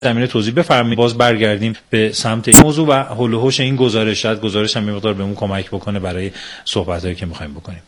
زمینه توضیح بفرمایید. باز برگردیم به سمت این موضوع و حول و حوش این گزارش. شاید گزارش هم مقدار بهمون کمک بکنه برای صحبتایی که می‌خوایم بکنیم.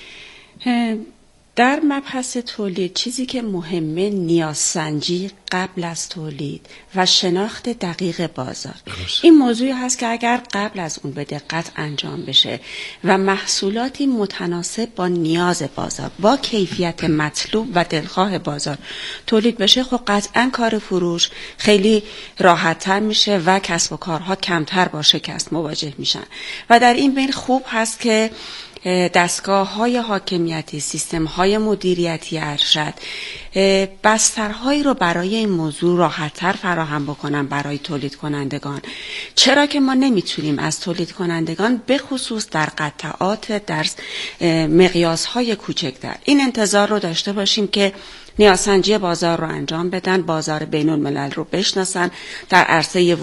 در مبحث تولید چیزی که مهمه نیازسنجی قبل از تولید و شناخت دقیق بازار. این موضوعی هست که اگر قبل از اون به دقت انجام بشه و محصولاتی متناسب با نیاز بازار، با کیفیت مطلوب و دلخواه بازار تولید بشه، خب قطعا کار فروش خیلی راحت‌تر میشه و کسب و کارها کمتر با شکست مواجه میشن. و در این بین خوب هست که دستگاه‌های حاکمیتی، سیستم‌های مدیریتی ارشد بسترهایی رو برای این موضوع راحت‌تر فراهم بکنن برای تولید کنندگان. چرا که ما نمیتونیم از تولید کنندگان به خصوص در قطعات در مقیاس‌های کوچکتر این انتظار رو داشته باشیم که نیازسنجی بازار رو انجام بدن، بازار بین الملل رو بشناسن، در عرصه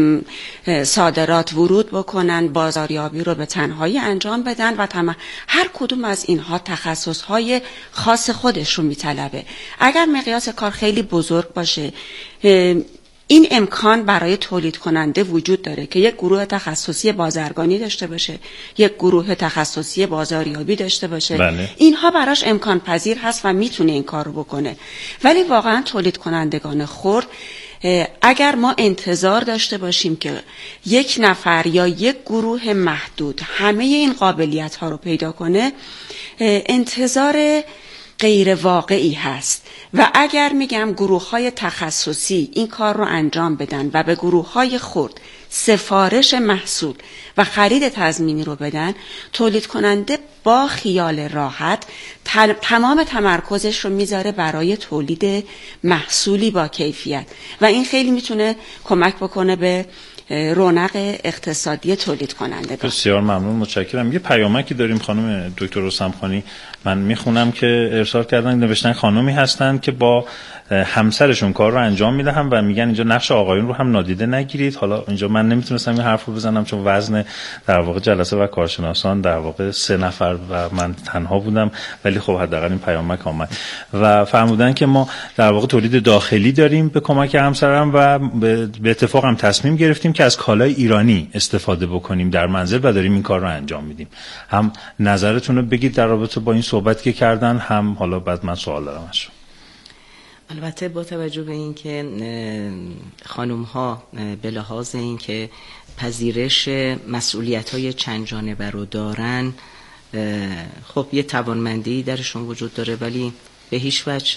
صادرات ورود بکنن، بازاریابی رو به تنهایی انجام بدن و هر کدوم از اینها تخصصهای خاص خودش رو میطلبه. اگر مقیاس کار خیلی بزرگ باشه، این امکان برای تولید کننده وجود داره که یک گروه تخصصی بازرگانی داشته باشه، یک گروه تخصصی بازاریابی داشته باشه. بله. اینها براش امکان پذیر هست و میتونه این کار رو بکنه. ولی واقعا تولید کنندگان خرد اگر ما انتظار داشته باشیم که یک نفر یا یک گروه محدود همه این قابلیت ها رو پیدا کنه، انتظار غیر واقعی هست. و اگر میگم گروه‌های تخصصی این کار رو انجام بدن و به گروه‌های خرد سفارش محصول و خرید تضمینی رو بدن، تولید کننده با خیال راحت تمام تمرکزش رو میذاره برای تولید محصولی با کیفیت و این خیلی میتونه کمک بکنه به رونق اقتصادی تولید کننده. بسیار ممنون، متشکرم. یه پیامکی داریم خانم دکتر رستمخانی، من میخونم که ارسال کردن، نوشتن خانمی هستن که با همسرشون کار رو انجام میدهم و میگن اینجا نقش آقایون رو هم نادیده نگیرید. حالا اینجا من نمیتونستم این حرف رو بزنم چون وزن در واقع جلسه و کارشناسان در واقع 3 نفر و من تنها بودم، ولی خب حداقل این پیامک آمد و فرمودن که ما در واقع تولید داخلی داریم به کمک همسرم و به اتفاق هم تصمیم گرفتیم که از کالای ایرانی استفاده بکنیم در منزل و داریم این کار رو انجام میدیم. هم نظرتون رو بگید در رابطه با این صحبتی که کردن، هم حالا بعد من سوال دارم ازشون. البته با توجه به این که خانم ها به لحاظ این که پذیرش مسئولیت های چند جانبه رو دارن، خب یه توانمندی درشون وجود داره، ولی به هیچ وجه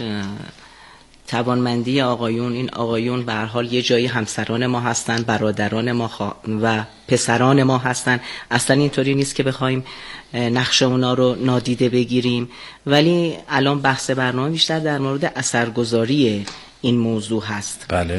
توانمندی آقایون، این آقایون به هر حال یه جایی همسران ما هستن، برادران ما و پسران ما هستن. اصلا اینطوری نیست که بخوایم نقش اونا رو نادیده بگیریم، ولی الان بحث برنامه بیشتر در مورد اثرگذاری این موضوع هست. بله.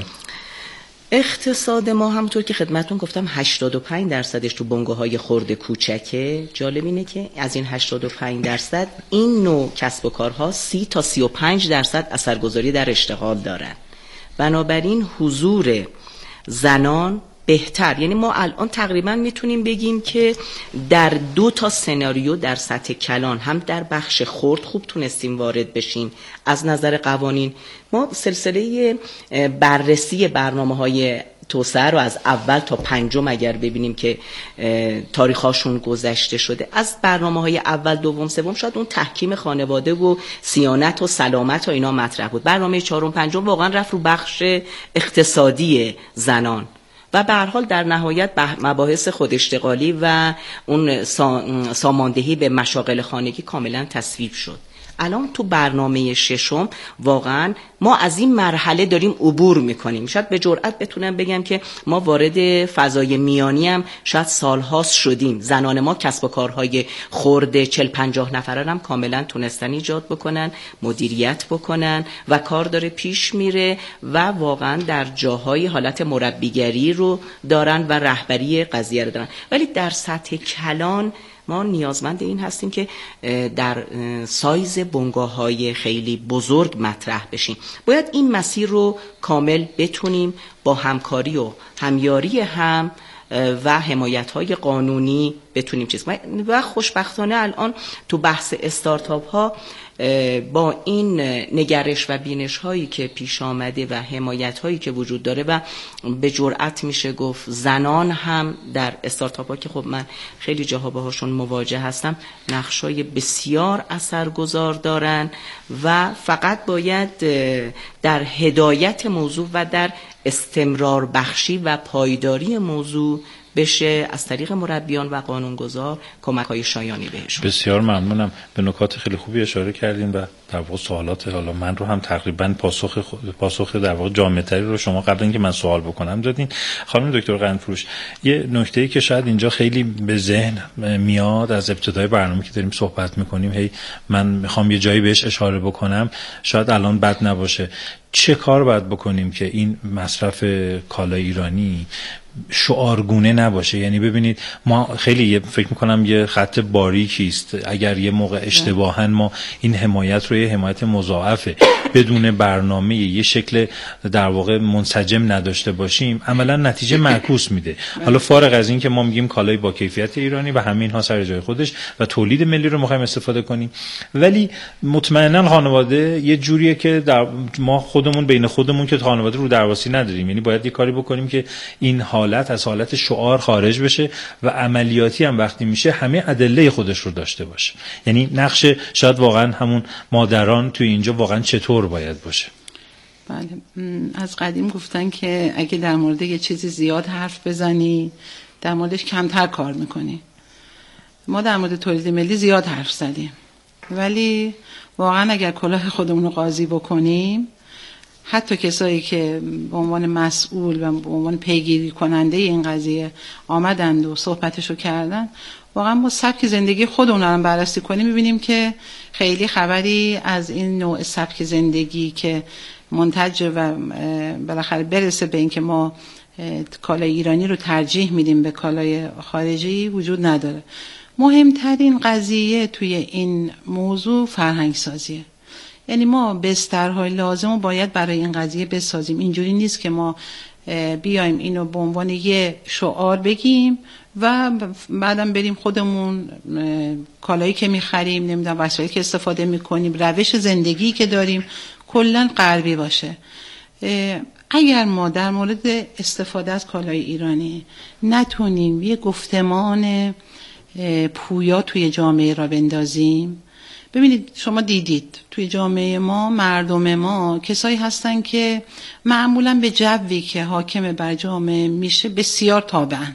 اقتصاد ما همونطور که خدمتون گفتم 85% تو بنگاه‌های خرد کوچکه. جالب اینه که از این 85% این نوع کسب و کارها 30 تا 35% اثرگذاری در اشتغال دارن. بنابراین حضور زنان بهتر، یعنی ما الان تقریبا میتونیم بگیم که در 2 تا سناریو در سطح کلان، هم در بخش خرد خوب تونستیم وارد بشیم. از نظر قوانین ما سلسله بررسی برنامه‌های توسعه رو از اول تا 5 اگر ببینیم که تاریخاشون گذشته شده، از برنامه‌های اول، دوم، سوم شاید اون تحکیم خانواده و صیانت و سلامت و اینا مطرح بود. برنامه 4 و 5 واقعا رفت رو بخش اقتصادی زنان و به هر حال در نهایت مباحث خوداشتغالی و اون ساماندهی به مشاغل خانگی کاملا تصویب شد. الان تو برنامه 6 واقعا ما از این مرحله داریم عبور میکنیم. شاید به جرئت بتونم بگم که ما وارد فضای میانی هم شاید سالهاست شدیم. زنان ما کسب و کارهای خرد 40-50 نفره هم کاملا تونستن ایجاد بکنن، مدیریت بکنن و کار داره پیش میره و واقعا در جاهای حالت مربیگری رو دارن و رهبری قضیه رو دارن. ولی در سطح کلان ما نیازمند این هستیم که در سایز بنگاه‌های خیلی بزرگ مطرح بشیم. باید این مسیر رو کامل بتونیم با همکاری و همیاری هم و حمایت‌های قانونی بتونیم چیز کنیم. و خوشبختانه الان تو بحث استارتاپ ها با این نگرش و بینش هایی که پیش آمده و حمایت هایی که وجود داره و به جرئت میشه گفت زنان هم در استارتاپ ها که خب من خیلی جاها باهاشون مواجه هستم نقشای بسیار اثرگذار دارن و فقط باید در هدایت موضوع و در استمرار بخشی و پایداری موضوع بشه از طریق مربیان و قانونگذار کمک‌های شایانی بهشون. بسیار ممنونم. به نکات خیلی خوبی اشاره کردیم و در واقع سوالات حالا من رو هم تقریبا پاسخ در واقع جامع‌تری رو شما قبل اینکه من سوال بکنم دادین. خانم دکتر قرنفروش، یه نکته‌ای که شاید اینجا خیلی به ذهن میاد از ابتدای برنامه که داریم صحبت می‌کنیم، هی من می‌خوام یه جایی بهش اشاره بکنم، شاید الان بد نباشه. چه کار باید بکنیم که این مصرف کالای ایرانی شعارگونه نباشه؟ یعنی ببینید ما خیلی فکر میکنم یه خط باریکی است اگر یه موقع اشتباهاً ما این حمایت رو یه حمایت مضاعفه بدون برنامه یه شکل در واقع منسجم نداشته باشیم عملا نتیجه معکوس میده. حالا فارغ از این که ما میگیم کالای با کیفیت ایرانی و همین ها سر جای خودش و تولید ملی رو میخوایم استفاده کنیم، ولی مطمئنا خانواده یه جوریه که ما خودمون بین خودمون که خانواده رو درواسی نداریم، یعنی باید یه کاری بکنیم که این حالت از حالت شعار خارج بشه و عملیاتی هم وقتی میشه همه ادله خودش رو داشته باشه. یعنی نقش شاید واقعا همون مادران توی اینجا واقعا چطور باید باشه؟ بله، از قدیم گفتن که اگه در مورد یه چیزی زیاد حرف بزنی در موردش کمتر کار میکنی. ما در مورد تولید ملی زیاد حرف زدیم، ولی واقعا اگر کلاه خودمون رو قاضی بکنیم، حتی کسایی که به عنوان مسئول و به عنوان پیگیری کننده این قضیه آمدند و صحبتشو کردن، واقعا ما سبک زندگی خودمون رو بررسی کنیم می‌بینیم که خیلی خبری از این نوع سبک زندگی که منتج و بالاخره برسه به این که ما کالای ایرانی رو ترجیح میدیم به کالای خارجی وجود نداره. مهمترین قضیه توی این موضوع فرهنگ سازیه. یعنی ما بسترهای لازم رو باید برای این قضیه بسازیم. اینجوری نیست که ما بیایم اینو به عنوان یه شعار بگیم و بعدم بریم خودمون کالایی که میخریم، نمیدونم وسایلی که استفاده میکنیم، روش زندگی که داریم کلاً غربی باشه. اگر ما در مورد استفاده از کالای ایرانی نتونیم یه گفتمان پویا توی جامعه را بندازیم، ببینید شما دیدید توی جامعه ما مردم ما کسایی هستن که معمولاً به جوی که حاکم بر جامعه میشه بسیار تابعن.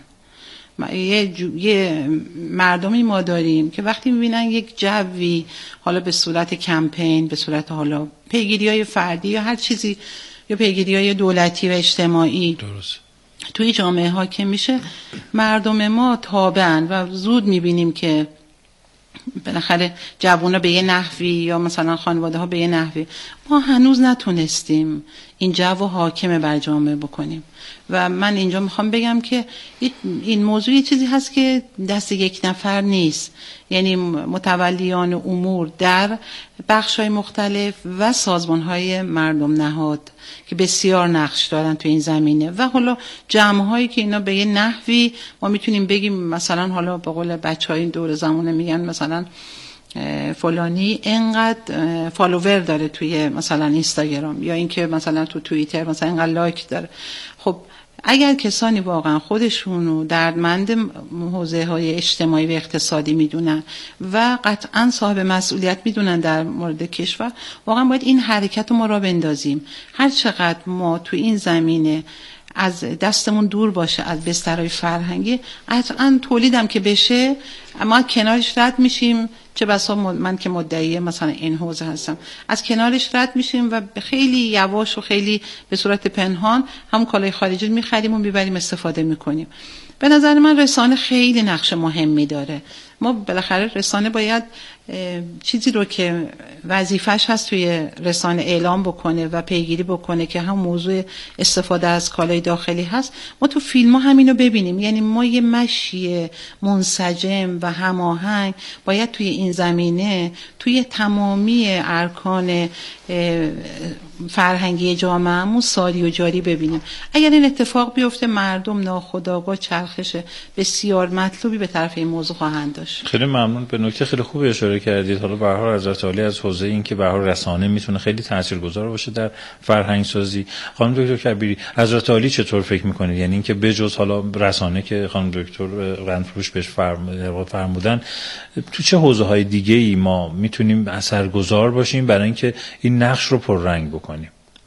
یه مردمی ما داریم که وقتی میبینن یک جوی حالا به صورت کمپین، به صورت حالا پیگیری‌های فردی یا هر چیزی یا پیگیری‌های دولتی و اجتماعی درست توی جامعه حاکم میشه، مردم ما تابعن و زود میبینیم که بالاخره جوونا به یه نحوی یا مثلا خانواده ها به یه نحوی. ما هنوز نتونستیم این جو حاکم بر جامعه بکنیم و من اینجا میخوام بگم که این موضوع یه چیزی هست که دست یک نفر نیست. یعنی متولیان امور در بخش‌های مختلف و سازمان‌های مردم نهاد که بسیار نقش دارن تو این زمینه و حالا جمع‌هایی که اینا به یه نحوی ما میتونیم بگیم مثلا حالا به قول بچه‌های دور زمانه میگن مثلا فلانی اینقدر فالوور داره توی مثلا اینستاگرام یا اینکه مثلا تو توییتر مثلا اینقدر لایک داره. خب اگر کسانی واقعا خودشونو دردمند حوزه‌های اجتماعی و اقتصادی میدونن و قطعا صاحب مسئولیت میدونن در مورد کشور، واقعا باید این حرکت رو ما را بندازیم. هر چقدر ما تو این زمینه از دستمون دور باشه از بسترهای فرهنگی، قطعا تولیدم که بشه ما کنارش رد میشیم. چه بسا من که مدعی مثلا این حوزه هستم، از کنارش رد میشیم و خیلی یواش و خیلی به صورت پنهان هم کالای خارجی میخریم و میبریم استفاده میکنیم. به نظر من رسانه خیلی نقش مهمی داره. ما بالاخره رسانه باید چیزی رو که وظیفش هست توی رسانه اعلام بکنه و پیگیری بکنه که هم موضوع استفاده از کالای داخلی هست، ما تو فیلم ها همینو ببینیم. یعنی ما یه مشی منسجم و هماهنگ باید توی این زمینه توی تمامی ارکان فرهنگی جامعهمون ساری و جاری ببینیم. اگر این اتفاق بیفته مردم ناخودآگاه چرخش بسیار مطلوبی به طرف این موضوع خواهند داشت. هستش. خیلی ممنون. به نکته خیلی خوبی اشاره کردید. حالا به هر حال حضرت عالی از حوزه این که به هر حال رسانه میتونه خیلی تاثیرگذار باشه در فرهنگ سازی. خانم دکتر کبیری، حضرت عالی چطور فکر میکنید؟ یعنی اینکه بجز حالا رسانه که خانم دکتر قندفروش بهش فرمودن، تو چه حوزه های دیگه ای ما میتونیم اثرگذار باشیم برای اینکه این نقش رو پررنگ بکنیم؟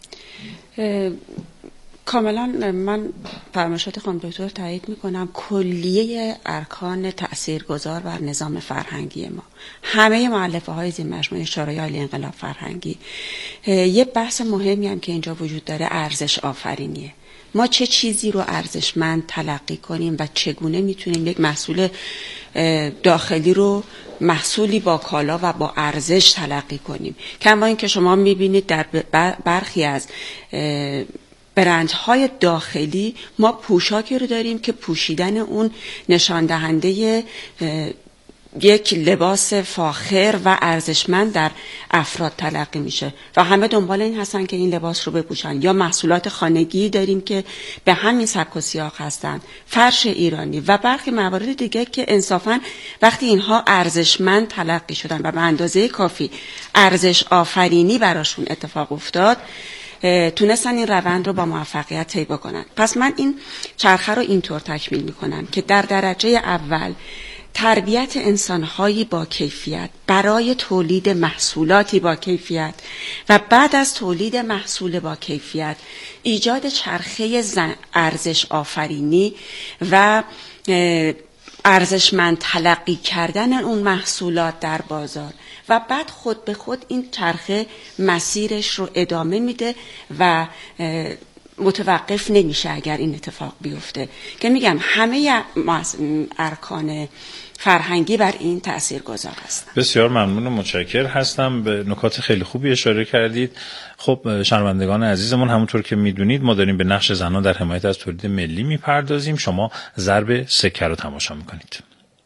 کاملا من فرمایشات خانم دکتر تایید میکنم. کلیه ارکان تاثیرگذار بر نظام فرهنگی ما، همه مؤلفه های زیر مجموعه شورای عالی انقلاب فرهنگی، یه بحث مهمی هم که اینجا وجود داره ارزش آفرینیه. ما چه چیزی رو ارزشمند تلقی کنیم و چگونه میتونیم یک محصول داخلی رو محصولی با کالا و با ارزش تلقی کنیم. کما اینکه شما میبینید در برخی از برندهای داخلی ما پوشاکی رو داریم که پوشیدن اون نشان دهنده یک لباس فاخر و ارزشمند در افراد تلقی میشه و همه دنبال این هستن که این لباس رو بپوشن. یا محصولات خانگی داریم که به همین سبک و سیاق هستن، فرش ایرانی و برخی موارد دیگه که انصافا وقتی اینها ارزشمند تلقی شدن و به اندازه کافی ارزش آفرینی براشون اتفاق افتاد، تونستن این روند رو با موفقیت طی بکنن. پس من این چرخه رو اینطور تکمیل میکنم که در درجه اول تربیت انسانهایی با کیفیت برای تولید محصولاتی با کیفیت و بعد از تولید محصول با کیفیت ایجاد چرخه ارزش آفرینی و ارزشمند تلقی کردن اون محصولات در بازار و بعد خود به خود این چرخه مسیرش رو ادامه میده و متوقف نمیشه اگر این اتفاق بیفته. که میگم همه ارکان فرهنگی بر این تأثیر گذار هستن. بسیار ممنون و متشکر هستم. به نکات خیلی خوبی اشاره کردید. خب شنوندگان عزیزمون، همونطور که میدونید ما داریم به نقش زنان در حمایت از تولید ملی میپردازیم. شما ضرب سکه رو تماشا میکنید.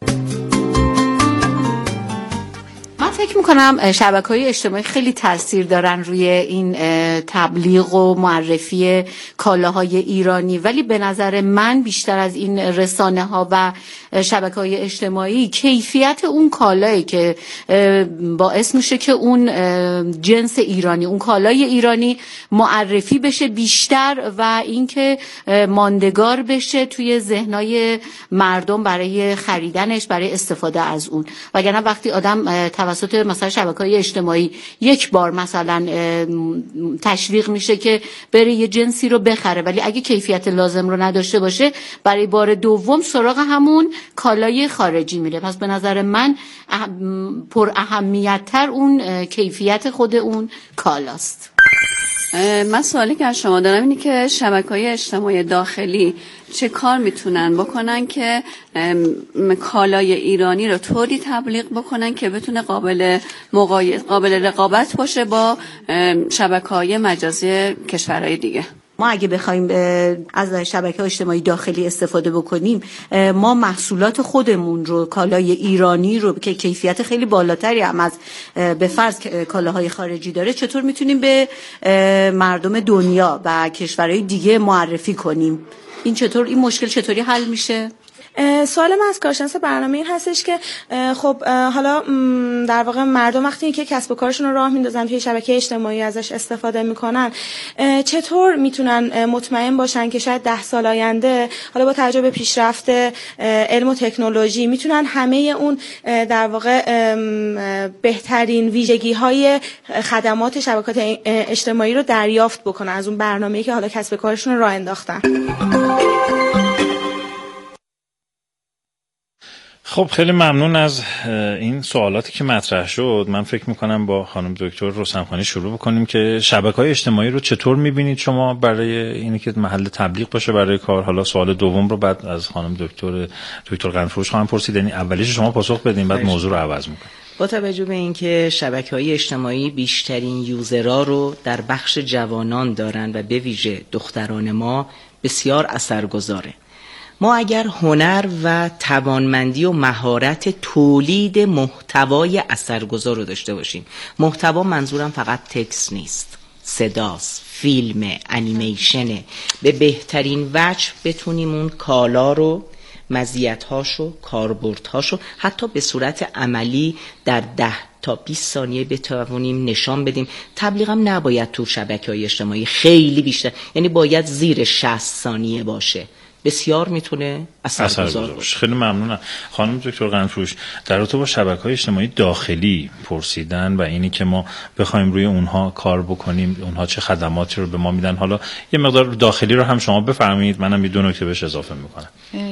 من فکر میکنم شبکه‌های اجتماعی خیلی تاثیر دارن روی این تبلیغ و معرفی کالاهای ایرانی، ولی به نظر من بیشتر از این رسانه ها و شبکه‌های اجتماعی کیفیت اون کالایی که باعث میشه که اون جنس ایرانی، اون کالای ایرانی معرفی بشه بیشتر و اینکه ماندگار بشه توی ذهنای مردم برای خریدنش، برای استفاده از اون. وگرنه وقتی آدم توسط مثلا شبکه‌های اجتماعی یک بار مثلا تشویق میشه که بره یه جنسی رو بخره، ولی اگه کیفیت لازم رو نداشته باشه برای بار دوم سراغ همون کالای خارجی میره. پس به نظر من پر اهمیت‌تر اون کیفیت خود اون کالاست. من سوالی که از شما دارم اینه که شبکه‌های اجتماعی داخلی چه کار میتونن بکنن که کالای ایرانی رو طوری تبلیغ بکنن که بتونه قابل رقابت باشه با شبکه‌های مجازی کشورهای دیگه؟ ما اگه بخوایم از شبکه‌های اجتماعی داخلی استفاده بکنیم، ما محصولات خودمون رو، کالای ایرانی رو که کیفیت خیلی بالاتری هم از به فرض کالاهای خارجی داره، چطور میتونیم به مردم دنیا و کشورهای دیگه معرفی کنیم؟ این مشکل چطوری حل میشه؟ سوال من از کارشناس برنامه این هستش که خب حالا در واقع مردم وقتی که کسب و کارشون رو راه میندازن توی شبکه اجتماعی ازش استفاده میکنن، چطور میتونن مطمئن باشن که شاید 10 سال آینده حالا با توجه به پیشرفت علم و تکنولوژی میتونن همه اون در واقع بهترین ویژگی های خدمات شبکات اجتماعی رو دریافت بکنن از اون برنامه‌ای که حالا کسب و کارشون رو راه انداختن؟ خب خیلی ممنون از این سوالاتی که مطرح شد. من فکر میکنم با خانم دکتر روسمخانی شروع بکنیم که شبکه‌های اجتماعی رو چطور میبینید شما برای اینی که محل تبلیغ باشه برای کار. حالا سوال دوم رو بعد از خانم دکتر قندفروش خواهم پرسید، یعنی اولیش شما پاسخ بدین بعد موضوع رو عوض میکنیم. با توجه به اینکه شبکه‌های اجتماعی بیشترین یوزرها رو در بخش جوانان دارن و به ویژه دختران ما بسیار اثرگذاره، ما اگر هنر و توانمندی و مهارت تولید محتوای اثرگذار رو داشته باشیم، محتوا منظورم فقط تکست نیست، صداست، فیلم، انیمیشنه، به بهترین وجه بتونیم اون کالا رو مزیت‌هاشو، کاربردهاشو حتی به صورت عملی در 10 تا 20 ثانیه بتوانیم نشان بدیم. تبلیغم نباید تو شبکه‌های اجتماعی خیلی بیشتر، یعنی باید زیر 60 ثانیه باشه، بسیار میتونه اثرگذار باشه. خیلی ممنونم. خانم دکتر قنفروش، در رابطه با شبکه‌های اجتماعی داخلی پرسیدن و اینی که ما بخوایم روی اونها کار بکنیم، اونها چه خدماتی رو به ما میدن، حالا یه مقدار داخلی رو هم شما بفرمایید، منم یه دو نکته بهش اضافه میکنم.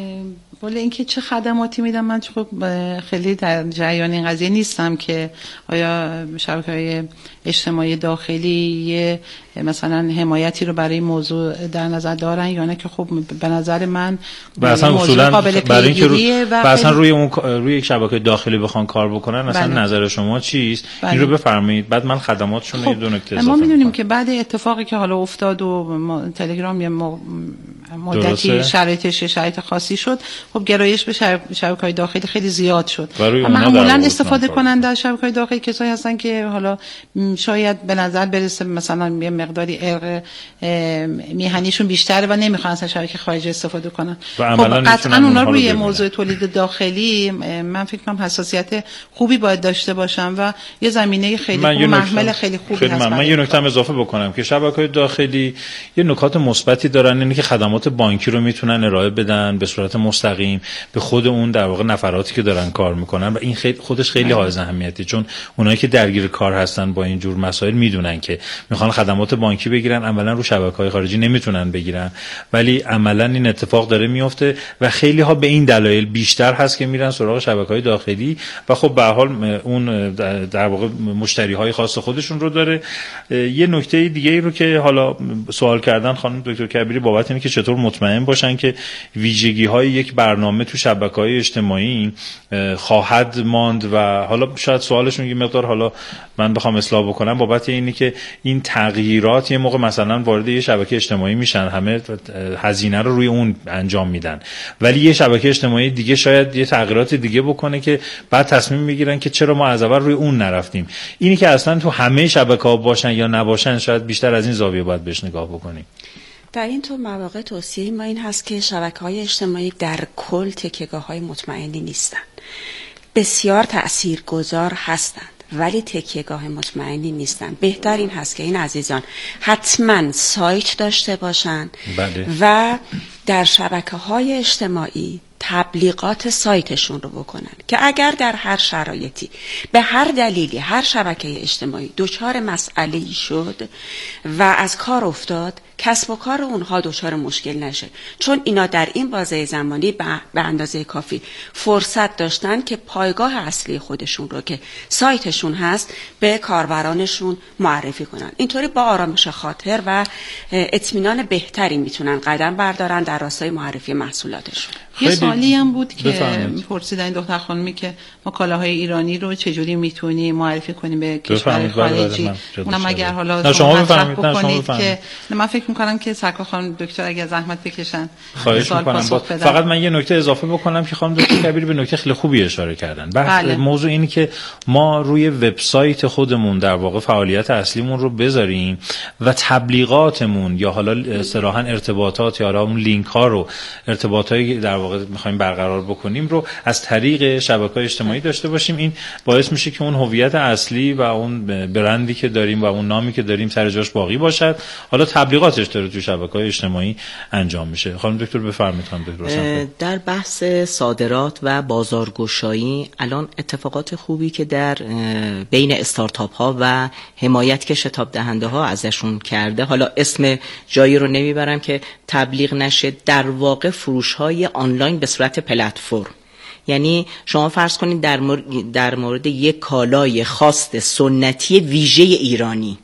ولی اینکه چه خدماتی میدن، من خب خیلی در جریان این قضیه نیستم که آیا شبکه‌های اجتماعی داخلی مثلا حمایتی رو برای موضوع در نظر دارن یا نه، که خب به نظر من اصلا اصولا برای اینکه اصلا روی یک شبکه داخلی بخوان کار بکنن، اصلا نظر شما چیست؟ این رو بفرمایید، بعد من خدماتشون رو دو نکته اضافه ما میدونیم که بعد اتفاقی که حالا افتاد و تلگرام یه مدتی شرایط خاصی شد، خب گرایش به شبکه‌های داخلی خیلی زیاد شد و معمولا استفاده کننده از شبکه‌های داخلی کسایی هستن که حالا شاید به نظر برسه مثلا یه مقداری ارق میهنیشون بیشتره و نمیخوان از شبکه خارجی استفاده کنن. خب قطعا اونا روی موضوع تولید داخلی من فکر کنم حساسیت خوبی باید داشته باشن و یه زمینه خیلی خوب، محمل خیلی خوبی هست. من یه نکته اضافه بکنم که شبکه‌های داخلی یه نکات مثبتی دارن، اینه که خدمات بانکی رو میتونن ارائه بدن به صورت مستقیم به خود اون در واقع نفراتی که دارن کار میکنن و این خودش خیلی حائز اهمیته، چون اونایی که درگیر کار هستن با این جور مسائل میدونن که میخوان خدمات بانکی بگیرن، عملا رو شبکه‌های خارجی نمیتونن بگیرن، ولی عملا این اتفاق داره میفته و خیلی ها به این دلایل بیشتر هست که میرن سراغ شبکه‌های داخلی و خب به هر حال اون در واقع مشتری‌های خاص خودشون رو داره. یه نکته دیگه ای رو که حالا سوال کردن خانم دکتر کبیری بابت اینه که چطور مطمئن باشن که ویژگی‌های یک برنامه تو شبکه‌های اجتماعی خواهد ماند و حالا شاید سوالشون یه مقدار حالا من بخوام اصلاح بکنم بابت اینی که این تغییرات یه موقع مثلا وارد یه شبکه اجتماعی میشن، همه هزینه رو روی اون انجام میدن، ولی یه شبکه اجتماعی دیگه شاید یه تغییرات دیگه بکنه که بعد تصمیم میگیرن که چرا ما از اول روی اون نرفتیم. اینی که اصلا تو همه شبکه‌ها باشن یا نباشن شاید بیشتر از این زاویه باید بهش نگاه بکنیم. در این طور مواقع توصیه ما این هست که شبکه‌های اجتماعی در کل تکیه‌گاه‌های مطمئنی نیستند. بسیار تأثیرگذار هستند ولی تکیه‌گاه مطمئنی نیستن. بهتر این هست که این عزیزان حتما سایت داشته باشن و در شبکه‌های اجتماعی تبلیغات سایتشون رو بکنن که اگر در هر شرایطی به هر دلیلی هر شبکه اجتماعی دچار مسئله‌ای شد و از کار افتاد، کسب و کار اونها دچار مشکل نشه، چون اینا در این بازه زمانی به اندازه کافی فرصت داشتن که پایگاه اصلی خودشون رو که سایتشون هست به کاربرانشون معرفی کنن. اینطوری با آرامش خاطر و اطمینان بهتری میتونن قدم بردارن در راستای معرفی محصولاتشون. یه سوالی هم بود که پرسیدن دختر خانمی که ما کالاهای ایرانی رو چجوری میتونیم معرفی کنیم به کشور خارجی. اونم اگر حالا شما بفرمایید که من فکر می‌کنم که سرکار خانم دکتر اگه زحمت بکشن خواهش می‌کنم. فقط من یه نکته اضافه بکنم که خانم دکتر کبیری به نکته خیلی خوبی اشاره کردن. موضوع اینه که ما روی وبسایت خودمون در واقع فعالیت اصلیمون رو بذاریم و تبلیغاتمون یا حالا صراحاً ارتباطات یا اون لینک ها رو ارتباطای در واقع می‌خوایم برقرار بکنیم رو از طریق شبکه‌های اجتماعی داشته باشیم. این باعث میشه که اون هویت اصلی و اون برندی که داریم و اون نامی که داریم سر جاش باقی باشد. حالا تبلیغاتش داره تو شبکه‌های اجتماعی انجام میشه. خانم دکتر بفرمایید. خانم دکتر در بحث صادرات و بازارگشایی الان اتفاقات خوبی که در بین استارتاپ ها و حمایت که شتاب دهنده ها ازشون کرده، حالا اسم جایی رو نمیبرم که تبلیغ نشه، در واقع فروش های آنلاین به صورت پلتفرم. یعنی شما فرض کنید در مورد یک کالای خاص سنتی ویژه ایرانی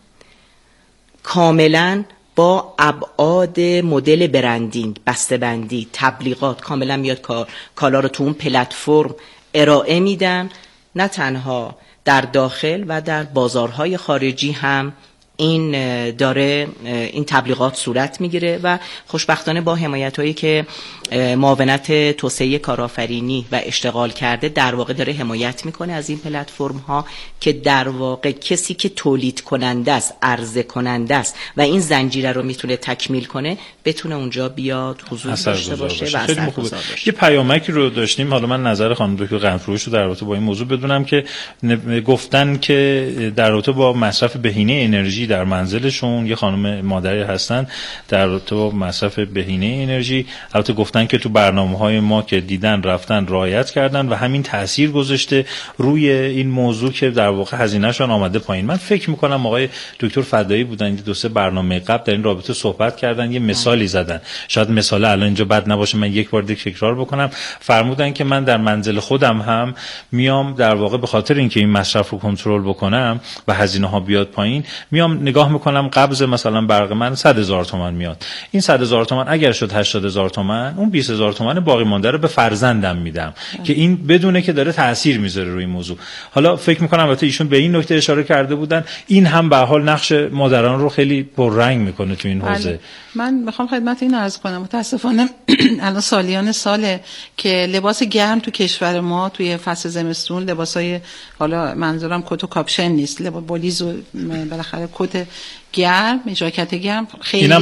کاملا با ابعاد مدل برندینگ، بسته‌بندی، تبلیغات کاملا میاد کالا رو تو اون پلتفرم ارائه میدن. نه تنها در داخل و در بازارهای خارجی هم این داره این تبلیغات صورت میگیره و خوشبختانه با حمایت‌هایی که معاونت توسعه کارآفرینی و اشتغال کرده در واقع داره حمایت میکنه از این پلتفرم ها که در واقع کسی که تولید کننده است، عرضه کننده است و این زنجیره رو میتونه تکمیل کنه بتونه اونجا بیاد حضور داشته باشه و اثرگذار باشه. یه پیامکی رو داشتیم، حالا من نظر خانم دکتر قرنفروش رو در رابطه با این موضوع بدونم که گفتن که در رابطه با مصرف بهینه انرژی در منزلشون، یه خانم مادری هستن در رابطه با مصرف بهینه انرژی، البته گفتن که تو برنامه‌های ما که دیدن رفتن رعایت کردن و همین تأثیر گذاشته روی این موضوع که در واقع هزینه‌شون آمده پایین. من فکر می‌کنم آقای دکتر فدایی بودن که 2-3 برنامه قبل در این رابطه صحبت کردن، یه مثالی زدن، شاید مثال الان اینجا بد نباشه من یک بار دیگه تکرار بکنم. فرمودن که من در منزل خودم هم میام در واقع به خاطر اینکه این مصرف رو کنترل بکنم و هزینه‌ها بیاد پایین، میام نگاه میکنم قبض مثلا برق من 100,000 تومان میاد، این 100,000 تومان اگر شد 80,000 تومان، اون 20,000 تومان باقی مانده رو به فرزندم میدم که این بدونه که داره تأثیر میذاره روی موضوع. حالا فکر میکنم البته ایشون به این نکته اشاره کرده بودن، این هم به حال نقش مادران رو خیلی پررنگ میکنه تو این حوزه. من میخوام خدمت این عرض کنم متاسفانه الان سالیان ساله که لباس گرم تو کشور ما توی فصل زمستون لباسای، حالا منظورم کت و کاپشن نیست، لباس بولیز و بالاخره کت گرم، ژاکت گرم خیلی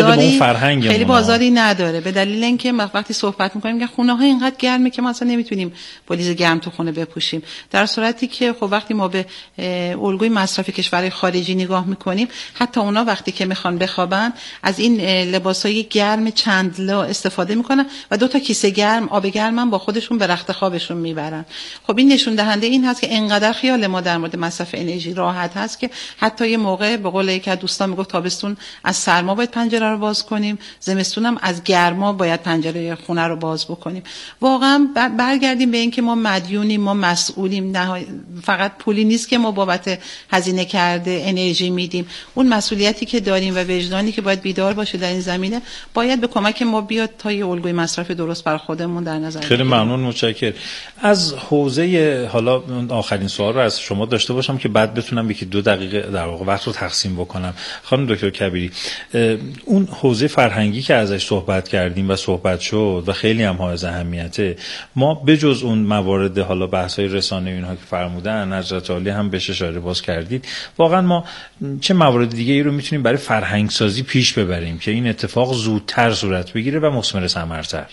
بازاری نداره، به دلیل اینکه وقتی صحبت می‌کنیم که خونه‌ها اینقدر گرمه که ما اصلا نمیتونیم بولیز گرم تو خونه بپوشیم، در صورتی که خب وقتی ما به الگوی مصرف کشورهای خارجی نگاه می‌کنیم، حتی اونا وقتی که میخوان بخوابن از این لباسای گرم چند لا استفاده میکنن و 2 تا کیسه گرم آب گرم هم با خودشون به رخت خوابشون میبرن. خب این نشون دهنده این هست که انقدر خیال ما در مورد مصرف انرژی راحت هست که حتی یه موقع به قول یک دوستان میگفت تابستون از سرما باید پنجره رو باز کنیم، زمستون هم از گرما باید پنجره خونه رو باز بکنیم. واقعا برگردیم به این که ما مدیونیم، ما مسئولیم، نه فقط پولی نیست که ما بابت هزینه کرده انرژی میدیم، اون مسئولیتی که داریم و وجدانی که باید بیدار باشه در این زمینه باید به کمک ما بیاد تا یه الگوی مصرف درست بر خودمون در نظر بگیریم. خیلی ممنون، متشکرم. از حوزه حالا آخرین سوال رو از شما داشته باشم که بعد بتونم 1-2 دقیقه در واقع وقت رو تقسیم بکنم. خانم دکتر کبیری، اون حوزه فرهنگی که ازش صحبت کردیم و صحبت شد و خیلی هم حائز اهمیته، ما بجز اون موارد حالا بحث‌های رسانه‌ای اینها که فرمودن، حضرت عالی هم بهش اشاره باز کردید، واقعا ما چه موارد دیگه ای رو میتونیم برای فرهنگ سازی پیش ببریم که این اتفاق زودتر صورت بگیره و مثمر ثمرتر؟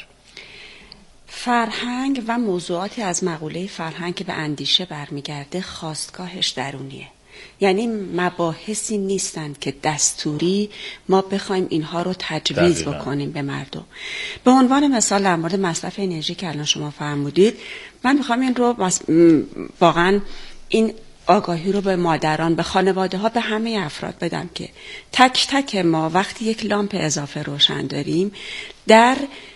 فرهنگ و موضوعاتی از مقوله فرهنگ که به اندیشه برمیگرده خاستگاهش درونیه، یعنی مباحثی نیستند که دستوری ما بخوایم اینها رو تجویز بکنیم به مردم. به عنوان مثال در مورد مصرف انرژی که الان شما فرمودید، من میخوام این رو واقعا این آگاهی رو به مادران، به خانواده ها، به همه افراد بدم که تک تک ما وقتی یک لامپ اضافه روشن داریم در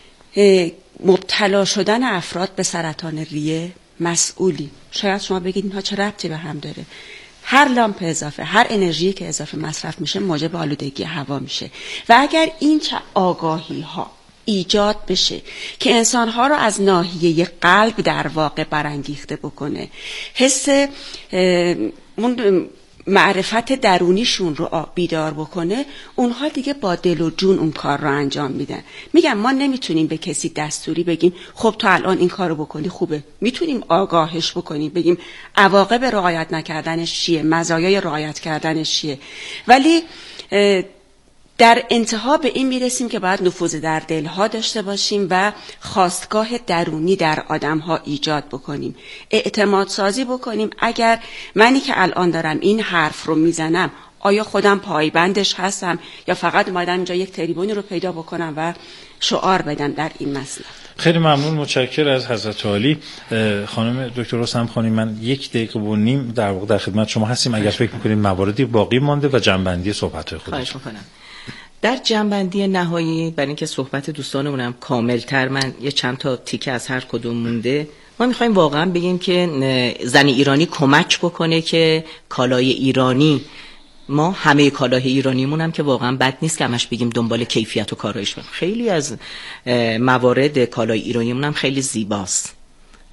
مبتلا شدن افراد به سرطان ریه مسئولی. شاید شما بگید اینها چه ربطی به هم داره؟ هر لامپ اضافه، هر انرژی که اضافه مصرف میشه موجب آلودگی هوا میشه و اگر این چه آگاهی ها ایجاد بشه که انسانها رو از ناحیه قلب در واقع برانگیخته بکنه، حس اون معرفت درونیشون رو بیدار بکنه، اونها دیگه با دل و جون اون کار رو انجام میدن. میگم ما نمیتونیم به کسی دستوری بگیم خب تو الان این کار رو بکنی خوبه، میتونیم آگاهش بکنیم، بگیم عواقب رعایت نکردنش چیه، مزایای رعایت کردنش چیه، ولی در انتها به این میرسیم که باید نفوذ در دلها داشته باشیم و خواستگاه درونی در آدمها ایجاد بکنیم، اعتماد سازی بکنیم. اگر منی که الان دارم این حرف رو میزنم آیا خودم پایبندش هستم یا فقط اومدم اینجا یک تریبونی رو پیدا بکنم و شعار بدم در این مسئله. خیلی ممنون، متشکر از حضرت عالی. خانم دکتر رستم خانی، من 1.5 دقیقه در واقع در خدمت شما هستیم اگر فکر می‌کنید مواردی باقی مانده و جنبندی صحبت‌های خودتون. خواهش می‌کنم. در جنبندی نهایی برای اینکه صحبت دوستانمونم کاملتر، من یه چند تا تیکه از هر کدوم مونده. ما میخوایم واقعا بگیم که زن ایرانی کمک بکنه که کالای ایرانی، ما همه کالای ایرانیمون هم که واقعا بد نیست که همش بگیم دنبال کیفیت و کارایش، خیلی از موارد کالای ایرانیمون هم خیلی زیباست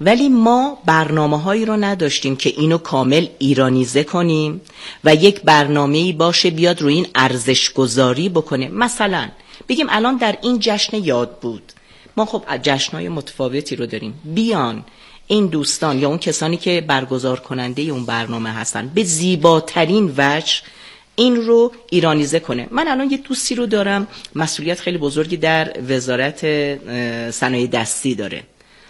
ولی ما برنامه‌هایی رو نداشتیم که اینو کامل ایرانیزه کنیم و یک برنامه‌ای باشه بیاد روی این ارزش‌گذاری بکنه. مثلا بگیم الان در این جشن یاد بود، ما خب جشن‌های متفاوتی رو داریم، بیان این دوستان یا اون کسانی که برگزار کننده اون برنامه هستن به زیباترین وجه این رو ایرانیزه کنه. من الان یه دوستی رو دارم مسئولیت خیلی بزرگی در وزارت صنایع دستی داره،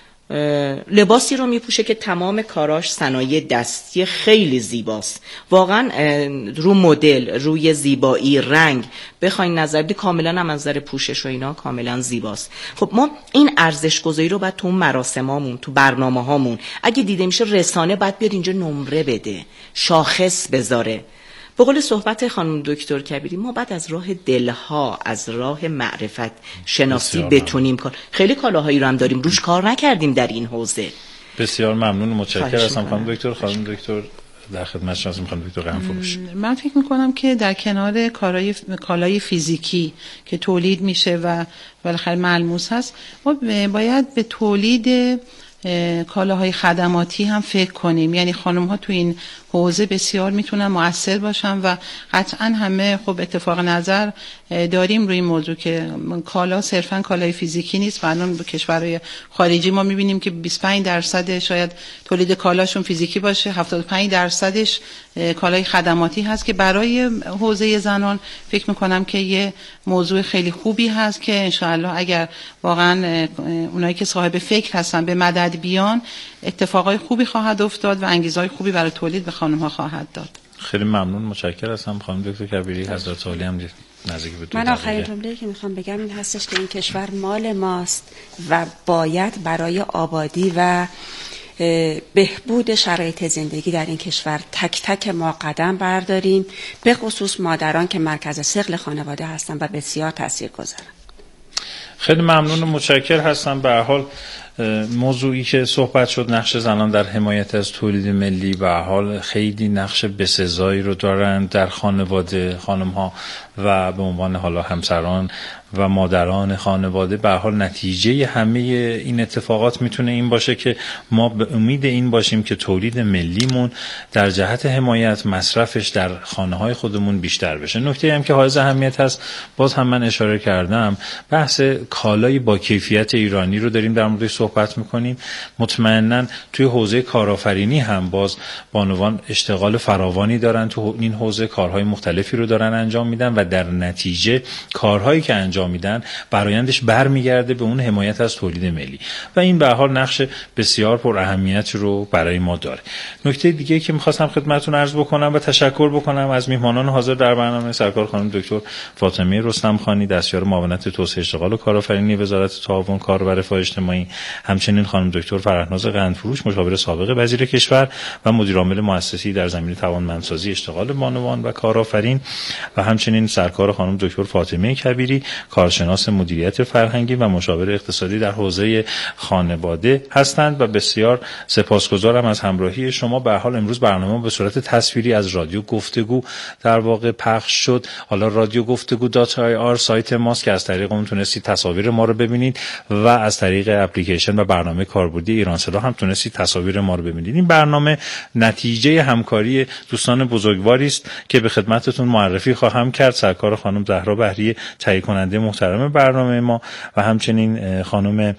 لباسی رو میپوشه که تمام کاراش صنایع دستی خیلی زیباست، واقعا رو مدل، روی زیبایی، رنگ بخواین نظر بدید کاملا هم از نظر پوشش و اینا کاملا زیباست. خب ما این ارزش گذاری رو بعد تو مراسمامون، تو برنامه‌هامون اگه دیده میشه رسانه بعد بیاد اینجا نمره بده، شاخص بذاره. به قول صحبت خانم دکتر کبیری ما بعد از راه دلها، از راه معرفت شناسی بتونیم کار. خیلی کالاهایی رو هم داریم روش کار نکردیم در این حوزه. بسیار ممنون، متشکرم هستم خانم دکتر. خانم دکتر در خدمت شما هستم. خانم دکتر قرنفروش، من فکر میکنم که در کنار کالای فیزیکی که تولید میشه و بالاخره ملموس هست، ما باید به تولید کالاهای خدماتی هم فکر کنیم. یعنی خانم ها تو این حوزه بسیار میتونن مؤثر باشن و قطعا همه خب اتفاق نظر داریم روی این موضوع که کالا صرفا کالای فیزیکی نیست و الان به کشورهای خارجی ما میبینیم که 25% شاید تولید کالاشون فیزیکی باشه، 75%ش کالای خدماتی هست که برای حوزه زنان فکر میکنم که یه موضوع خیلی خوبی هست که انشاءالله اگر واقعا اونایی که صاحب فکر هستن به مدد بیان اتفاقای خوبی خواهد افتاد و انگیزهای خوبی برای تولید به خانم‌ها خواهد داد. خیلی ممنون، متشکرم هستم خانم دکتر کبیری. حضرت عالی هم نزدیک به من آخرین جمله‌ای که میخوام بگم این هستش که این کشور مال ماست و باید برای آبادی و بهبود شرایط زندگی در این کشور تک تک ما قدم برداریم، به خصوص مادران که مرکز ثقل خانواده هستن و بسیار تاثیرگذارن. خیلی ممنون و متشکر هستم. به هر حال موضوعی که صحبت شد، نقش زنان در حمایت از تولید ملی، به هر حال خیلی نقش بسزایی رو دارن در خانواده خانم‌ها و به عنوان حالا همسران و مادران خانواده. به هر حال نتیجه همه این اتفاقات میتونه این باشه که ما به امید این باشیم که تولید ملیمون در جهت حمایت مصرفش در خانه‌های خودمون بیشتر بشه. نکته هم که حائز اهمیت هست، باز هم من اشاره کردم، بحث کالای با کیفیت ایرانی رو داریم در موردش صحبت میکنیم. مطمئناً توی حوزه کارآفرینی هم باز بانوان اشتغال فراوانی دارن، تو این حوزه کارهای مختلفی رو دارن انجام میدن و در نتیجه کارهایی که انجام میدن برآیندش برمیگرده به اون حمایت از تولید ملی و این به هر حال نقش بسیار پر اهمیت رو برای ما داره. نکته دیگه که می‌خواستم خدمتتون عرض بکنم و تشکر بکنم از میهمانان حاضر در برنامه، سرکار خانم دکتر فاطمه رستمخانی، دستیار معاونت توسعه اشتغال و کارآفرینی وزارت تعاون کار و رفاه اجتماعی، همچنین خانم دکتر فرهناز قندفروش، مشاور سابق وزیر کشور و مدیر عامل مؤسسه‌ای در زمینه توانمندسازی اشتغال بانوان و کارآفرین، و همچنین سرکار خانم دکتر فاطمه کبیری، کارشناس مدیریت فرهنگی و مشاور اقتصادی در حوزه خانواده هستند و بسیار سپاسگزارم از همراهی شما. به هر حال امروز برنامه به صورت تصویری از رادیو گفتگو در واقع پخش شد. حالا رادیو گفتگو.ir سایت ماست که از طریق اون تونستید تصاویر ما رو ببینید و از طریق اپلیکیشن و برنامه کاربردی ایرانسلا هم تونستید تصاویر ما رو ببینید. این برنامه نتیجه همکاری دوستان بزرگواری است که به خدمتتون معرفی خواهم کرد. سرکار خانم زهرا بهری تهیه کننده محترم برنامه ما و همچنین خانم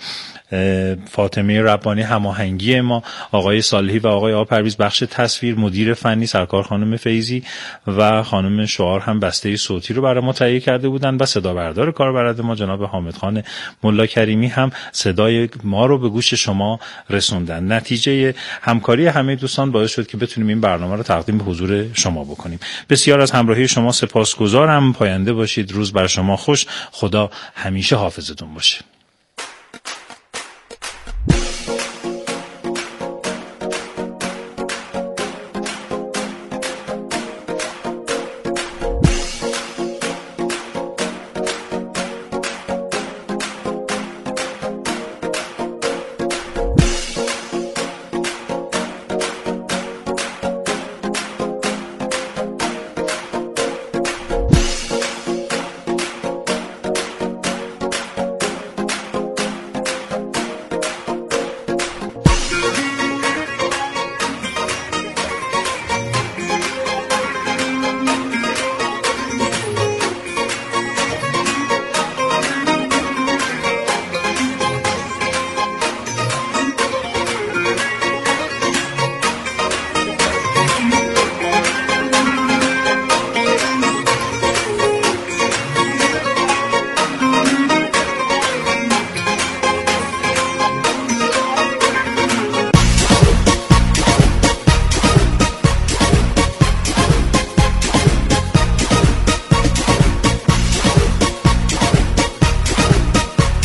فاطمه ربانی هماهنگی ما، آقای صالحی و آقای آقا پرویز بخش تصویر، مدیر فنی سرکار خانم فیضی و خانم شعار هم بسته صوتی رو برای ما تهیه کرده بودن و صدا بردار کاربرد ما جناب حامد خان ملا کریمی هم صدای ما رو به گوش شما رسوندن. نتیجه همکاری همه دوستان باعث شد که بتونیم این برنامه رو تقدیم به حضور شما بکنیم. بسیار از همراهی شما سپاسگزارم. پاینده باشید. روز بر شما خوش. خدا همیشه حافظتون باشه.